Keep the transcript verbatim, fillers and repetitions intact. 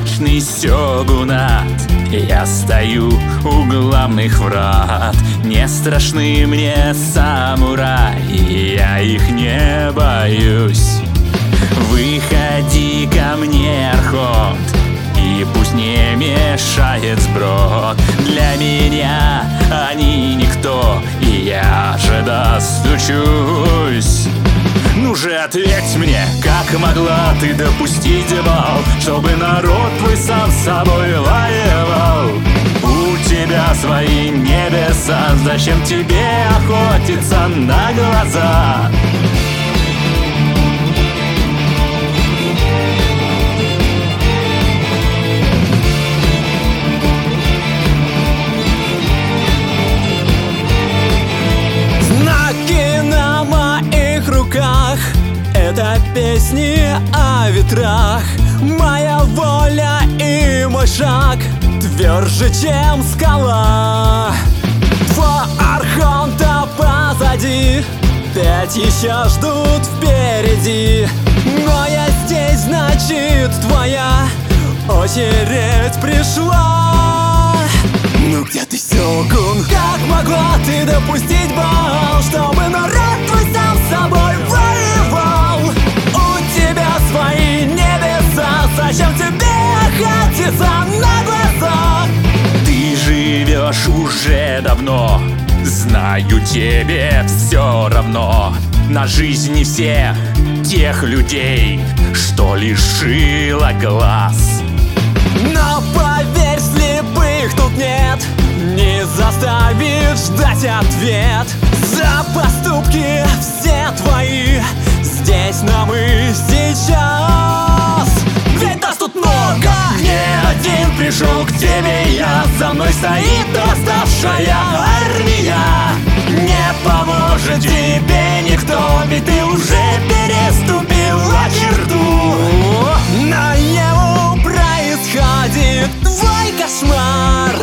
мрачный сёгунат. Я стою у главных врат, не страшны мне самураи, я их не боюсь. Выходи ко мне, Архонт, и пусть не мешает сброд. Для меня они никто, и я же достучусь. Ну же ответь мне, как могла ты допустить бал, чтобы народ твой сам с собой воевал? У тебя свои небеса, зачем тебе охотиться на глаза? Это песни о ветрах, моя воля и мой шаг тверже, чем скала. Два архонта позади, пять еще ждут впереди. Но я здесь, значит, твоя очередь пришла. Ну где ты, сёгун? Как могла ты допустить бал, чтобы народ твой сам с собой воевал? У тебя свои небеса, зачем тебе охотиться на глаза? Ты живешь уже давно, знаю, тебе все равно на жизни всех тех людей, что лишила глаз. Но поверь, слепых тут нет, не заставит ждать ответ. За поступки все твои здесь, нам и сейчас. Ведь нас тут много, не один пришел к тебе я, за мной стоит доставшая армия. Не поможет тебе никто, ведь ты уже переступила черту. наяву происходит твой кошмар.